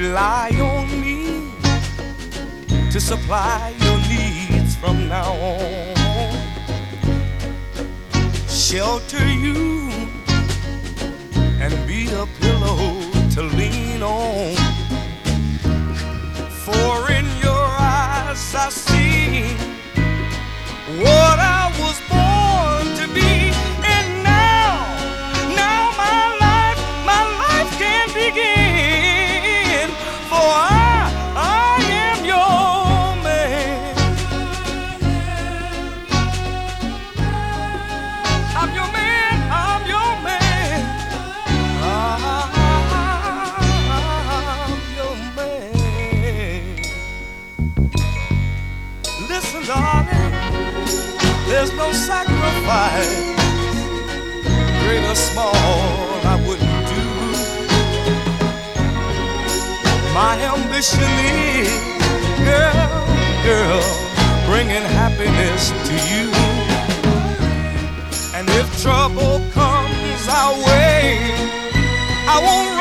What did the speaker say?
Rely on me to supply your needs from now on. Shelter you and be a pillow to lean on. For in your eyes I see what I was born to be. And now my life can begin. For I am your man. I'm your man, I'm your man. I'm your man. Listen, darling, there's no sacrifice, great or small, I wouldn't do. My ambition is, girl, bringing happiness to you. And if trouble comes our way, I won't